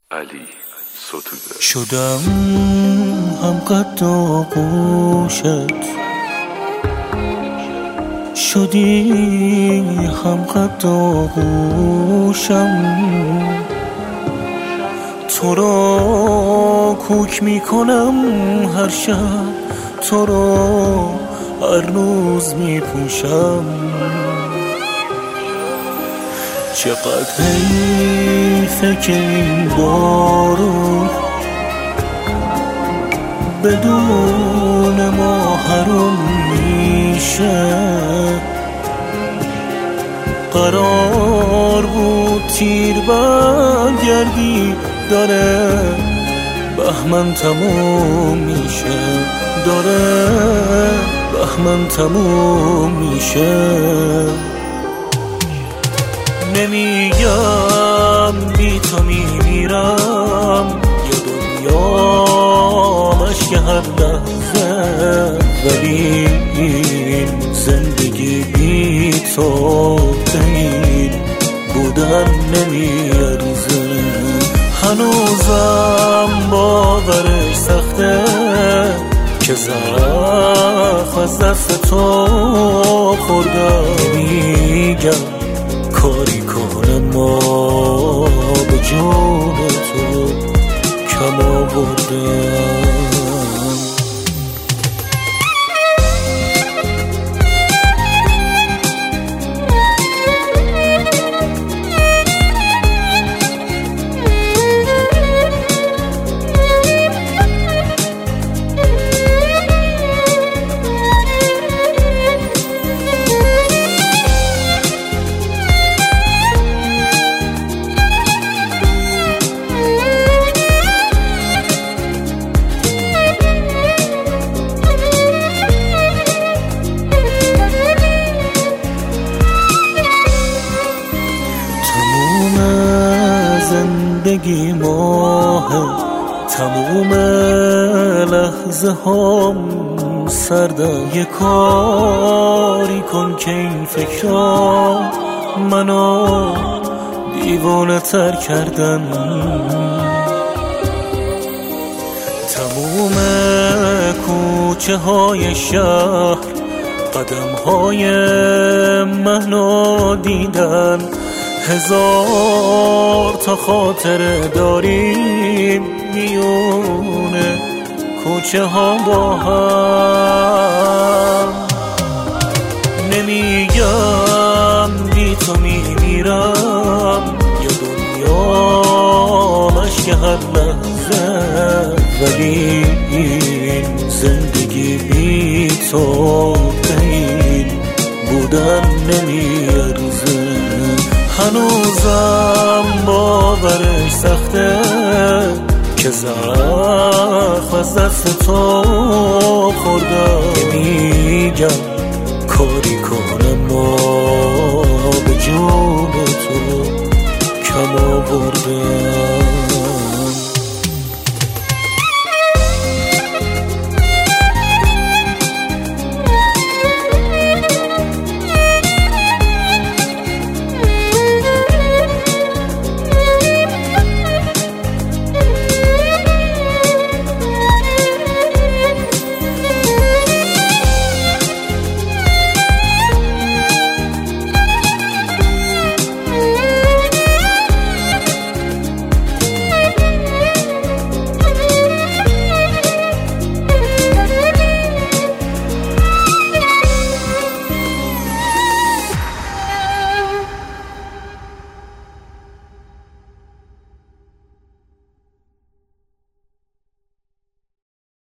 علی ستوده. شدم هم قد آغوشت، شدی هم قد آغوشم. تو را کوک میکنم هر شب، تو را هر روز میپوشم. چقدر حیفه که این بارون بدون ما حروم میشه. قرار بود تیر برگردی، داره بهمن تموم میشه، داره بهمن تموم میشه. نمیگم بی تو میمیرم، یه دنیا مشک هر لحظه، ولی این زندگی بی تو این بودن نمیارزه. هنوزم باورش سخته که زخم از دست تو خوردم. نمیگم کاری کنم ما به جون تو کم آوردم. زندگی ماه، تموم لحظه هم سردم. یه کاری کن که این فکرها منو دیوانه تر کردن. تموم کوچه های شهر قدم های منو دیدن. هزار تا خاطره داریم میونه کوچه ها با هم. نمیگم بی تو میمیرم، یه دنیا مشک هر لحظه، ولی این زندگی بی تو این بودن نمیارزه. هنوزم باورش سخته که زخم از دست تو خوردم. نمیگم کاری کنم ما به جون تو کم آوردم.